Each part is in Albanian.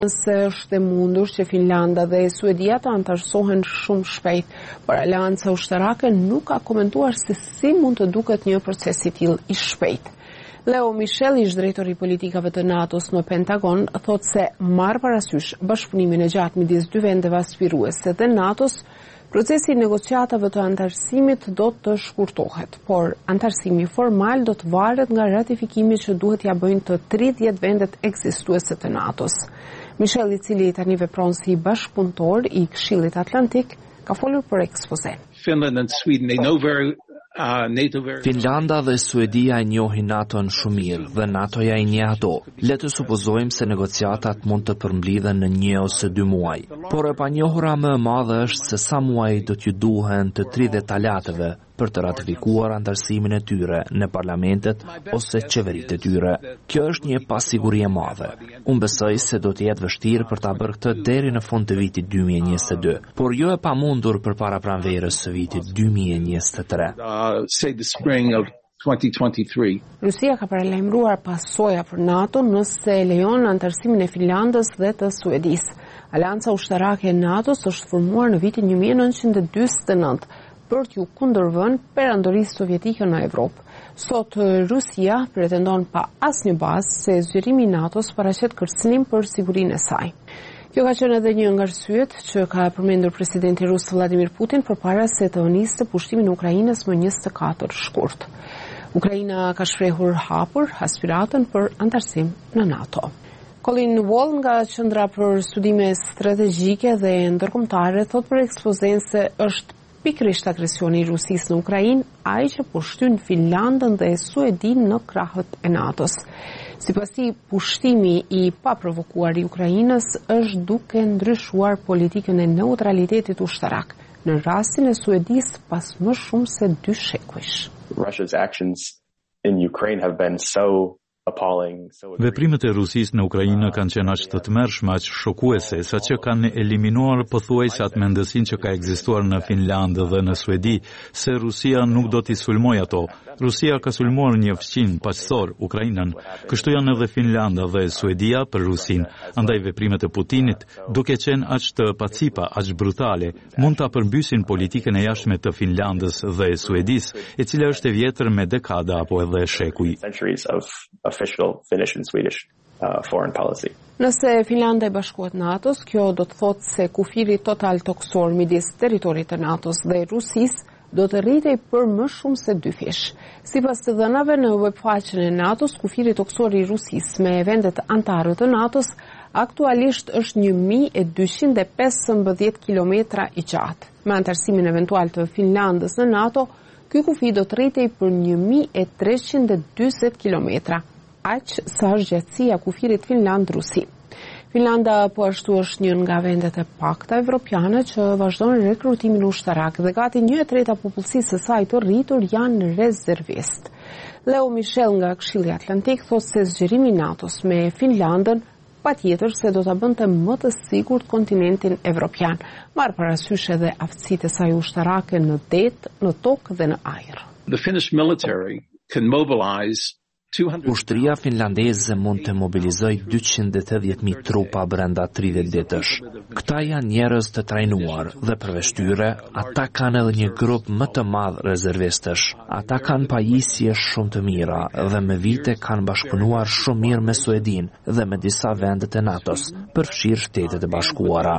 Se është e mundur që Finlanda dhe Suedia të antarësohen shumë shpejt, por Aleanca Ushtarake nuk ka komentuar se si mund të duket një proces i tillë i shpejt. Leo Michel, ish drejtori i politikave të NATO-s në Pentagon, thotë se marr parasysh bashkëpunimin e gjatë midis dy vendeve aspiruese të NATO-s, procesi i negociatave të antarësimit do të shkurtohet, por antarësimi formal do të varet nga ratifikimi që duhet ja bëjnë të 30 vendet ekzistuese të NATO-s. Michel, i cili tani vepron si bashkëpunëtor i Këshillit Atlantik, ka folur për ekspoze. Finlanda dhe Suedia e njohin NATO-n shumë mirë dhe NATO-ja i njeh ato. Le të supozojmë se negociatat mund të përmbledhen në 1 ose 2 muaj. Por e panjohura më e madhe është se sa muaj do t'ju duhen të 30 alateve për të ratifikuar antarësimin e tyre në parlamentet ose qeveritë e tyre. Kjo është një pasiguri e madhe. Unë besoj se do të jetë vështirë për ta bërë këtë deri në fund të vitit 2022, por jo e pamundur përpara pranverës së vitit 2023. Rusia ka paralajmëruar pasoja për NATO nëse lejon antarësimin e Finlandës dhe të Suedisë. Aleanca Ushtarake e NATO-s është formuar në vitin 1949 për t'ju kundërvënë perandorisë sovjetike në Evropë. Sot Rusia pretendon pa asnjë bazë se zgjerimi i NATO-s paraqet kërcënim për sigurinë e saj. Kjo ka qenë edhe një nga arsyet që ka përmendur presidenti rus Vladimir Putin përpara se të nisë pushtimin e Ukrainës më 24 shkurt. Ukraina ka shprehur hapur aspiratën për antarësim në NATO. Colin Wall nga Qendra për Studime Strategjike dhe Ndërkombëtare thot për ekspozen se është pikërisht agresioni i Rusisë në Ukrainë ai që po shtyn Finlandën dhe Suedinë në krahët e NATO-s. Sipas tij, pushtimi i paprovokuar i Ukrainës është duke ndryshuar politikën e neutralitetit ushtarak në rastin e Suedisë pas më shumë se 2 shekujsh. Russia's actions in Ukraine have been so appalling. Veprimet e Rusisë në Ukrainë kanë qenë aq të tmerrshme, aq shokuese, saqë kanë eliminuar pothuajse atë mendësinë që ka ekzistuar në Finlandë dhe në Suedi, se Rusia nuk do t'i sulmojë ato. Rusia ka sulmuar një fqin paqësor, Ukrainën, kështu janë edhe Finlanda dhe Suedia për Rusinë. Andaj veprimet e Putinit, duke qenë aq të pacipa, aq brutale, mund ta përmbysin politikën e jashtme të Finlandës dhe Suedisë, e cila është e vjetër me dekada apo edhe shekuj. Official Finnish and Swedish foreign policy. Nëse Finlanda e bashkohet NATO-s, kjo do të thotë se kufiri total toksor midis territorit të NATO-s dhe Rusisë do të rritej për më shumë se 2 fish. Sipas të dhënave në webfaqen e NATO-s, kufiri toksor i Rusisë me vendet anëtare të NATO-s aktualisht është 1215 kilometra i gjatë. Me antarësimin eventual të Finlandës në NATO, ky kufi do të rritej për 1340 kilometra, aq sa është gjatësia kufirit Finland-Rusi. Finlanda po ashtu është një nga vendet e pakta evropiane që vazhdon rekrutimin ushtarak dhe gati 1/3 popullsisë së saj të rritur janë rezervist. Leo Michel nga Këshilli Atlantik thotë se zgjerimi i NATO-s me Finlandën patjetër se do ta bënte më të sigurt kontinentin evropian, marr parasysh edhe aftësitë e saj ushtarake në det, në tokë dhe në ajër. The Finnish military can mobilize Ushtria finlandeze mund të mobilizojë 280.000 trupa brenda 30 ditësh. Këta janë njerëz të trajnuar dhe përveç tyre, ata kanë edhe një grup më të madh rezervistësh. Ata kanë pajisje shumë të mira dhe me vite kanë bashkëpunuar shumë mirë me Suedinë dhe me disa vende të NATO-s, përfshirë Shtetet e Bashkuara.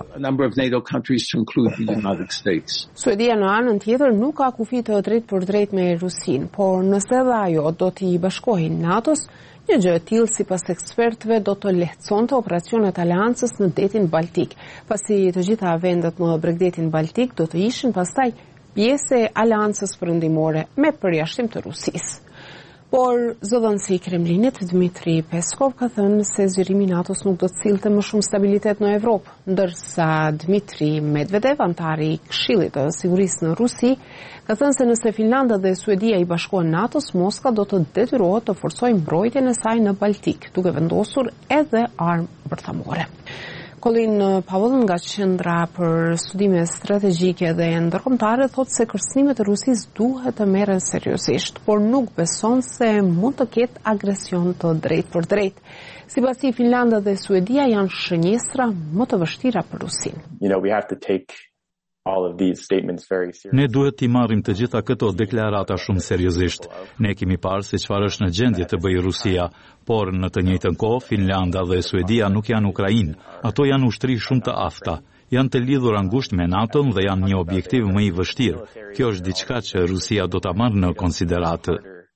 Suedia në anën tjetër nuk ka kufi të drejt me Rusinë, por nëse edhe ajo do t'i bashkohej NATO-s, një gjë e tillë sipas ekspertëve do të lehtësonte operacionet aleancës në detin Baltik, pasi të gjitha vendet në bregdetin Baltik do të ishin pastaj pjesë e aleancës perëndimore me përjashtim të Rusisë. Por zëdhënësi i Kremlinit Dmitri Peskov ka thënë se zgjerimi i NATO-s nuk do të sillte më shumë stabilitet në Evropë, ndërsa Dmitri Medvedev, antari i Këshillit të Sigurisë në Rusi, ka thënë se nëse Finlanda dhe Suedia i bashkohen NATO-s, Moska do të detyrohet të forcojë mbrojtjen e saj në Baltik, duke vendosur edhe armë bërthamore. Colin Powell nga Qendra për Studime Strategjike dhe Ndërkombëtare thotë se kërcënimet e Rusisë duhet të merren seriozisht, por nuk beson se mund të ketë agresion të drejtë për drejtë. Sipas tij, Finlanda dhe Suedia janë shënjestra më të vështira për Rusinë. We have to take all of these statements very seriously. Ne duhet t'i marrim të gjitha këto deklarata shumë seriozisht. Ne kemi parë se çfarë është në gjendje të bëjë Rusia, por në të njëjtën kohë Finlanda dhe Suedia nuk janë Ukrainë. Ato janë ushtri shumë të afta. Janë të lidhura ngushtë me NATO-n dhe janë një objektiv më i vështirë. Kjo është diçka që Rusia do ta marrë në konsideratë.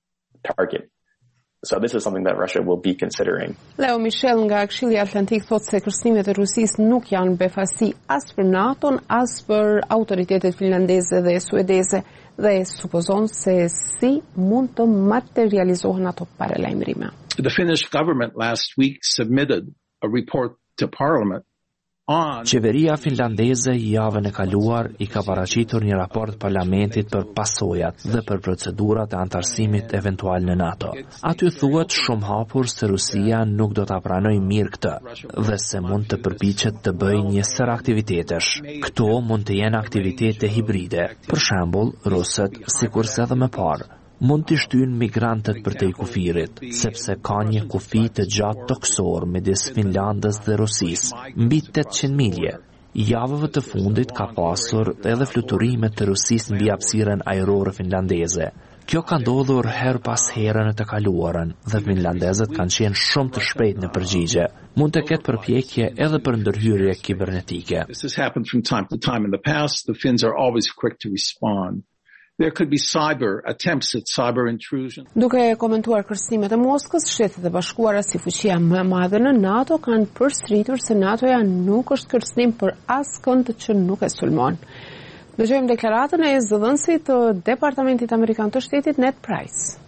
So this is something that Russia will be considering. Leo Michel nga Këshilli Atlantik thotë se kërcënimet e Rusisë nuk janë befasi as për NATO-n, as për autoritetet finlandeze dhe suedeze dhe supozon se si mund të materializohen ato paralajmërime. The Finnish government last week submitted a report to Parliament. Qeveria finlandeze javën e kaluar i ka paraqitur një raport parlamentit për pasojat dhe për procedurat e antarësimit eventual në NATO. Aty thuhet shumë hapur se Rusia nuk do ta pranojë mirë këtë dhe se mund të përpiqet të bëjë një sër aktivitetesh. Këto mund të jenë aktivitete hibride. Për shembull, rusët, sikurse edhe më parë, mund të shtyjnë migrantët për te i kufirit, sepse ka një kufi të gjatë toksor midis Finlandës dhe Rusisë, mbi 800 milje. Javëve të fundit ka pasur edhe fluturimet të Rusisë mbi hapësirën ajrore finlandeze. Kjo ka ndodhur her pas here në të kaluarën dhe finlandezët kanë qenë shumë të shpejt në përgjigje. Mund të ketë përpjekje edhe për ndërhyrje kibernetike. This has happened from time to time in the past. The Finns are always quick to respond. There could be attempts at cyber intrusion. Duke komentuar kërcënimet e Moskës, Shtetet e Bashkuara si fuqia më e madhe në NATO kanë përsëritur se NATO-ja nuk është kërcënim për askënd që nuk e sulmon. Dëgjojmë deklaratën e zëdhënësit të Departamentit Amerikan të Shtetit Ned Price.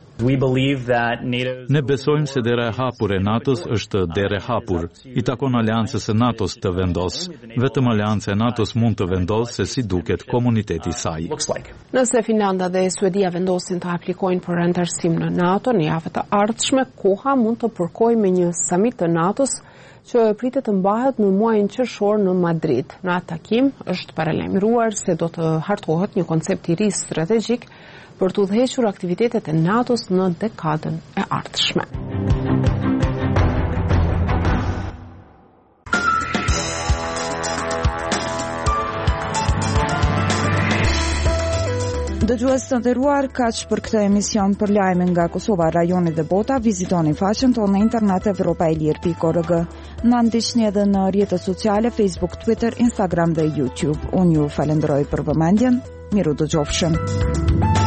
Ne besojmë se dera e hapur e NATO-s është derë e hapur. I takon aleancës së NATO-s të vendosë. Vetëm aleanca e NATO-s mund të vendosë se si duket komuniteti i saj. Nëse Finlanda dhe Suedia vendosin të aplikojnë për antarësim në NATO në javët të ardhshme, koha mund të përkojë me një samit të NATO-s që pritet të mbahet në muajin qershor në Madrid. Në atë takim është paralajmëruar se do të hartohet një koncept i ri strategjik për të udhëhequr aktivitetet e NATO-s në dekadën e ardhshme. Dëgjues të nderuar, kaq për këtë emision për lajme nga Kosova, rajoni dhe bota. Vizitoni faqen tonë në internet evropailir.org. Na ndiqni edhe në rrjetet sociale Facebook, Twitter, Instagram dhe YouTube. Unë ju falenderoj për vëmendjen. Miru dëgjofshëm.